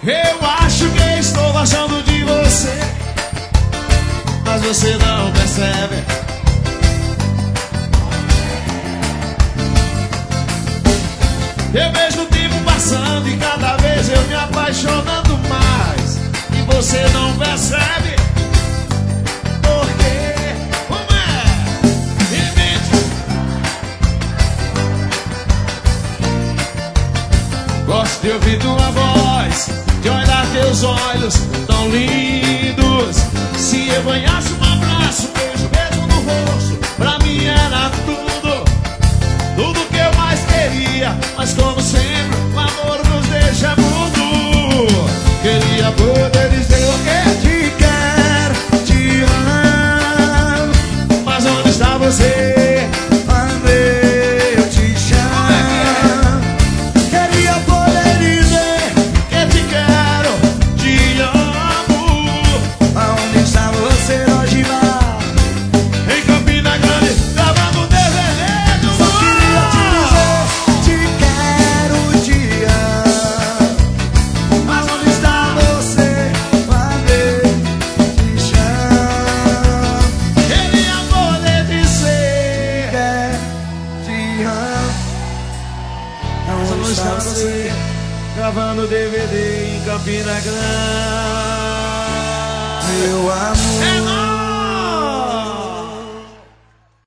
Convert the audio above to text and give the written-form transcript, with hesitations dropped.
Eu acho que estou gostando de você, mas você não percebe. Eu vejo o tempo passando e cada vez eu me apaixonando mais, e você não percebe. Por quê? Como é? Invente. Gosto de ouvir tua voz, de olhar teus olhos tão lindos. Se eu ganhasse um abraço, beijo mesmo no rosto, pra mim era tudo, tudo que eu mais queria. Mas como sempre, o amor nos deixa mudo. Queria poder dizer o que te quero, te amo, mas onde está você? Quando eu te chamo. Queria poder dizer que te quero, te amo. Aonde está você hoje, vai? Em Campina Grande, gravando DVD. Só queria te dizer, te quero, te amo. Mas onde está você quando eu te chamo? Queria poder dizer que te amo. Aonde está você? Gravando DVD em Campina Grande. Meu amor.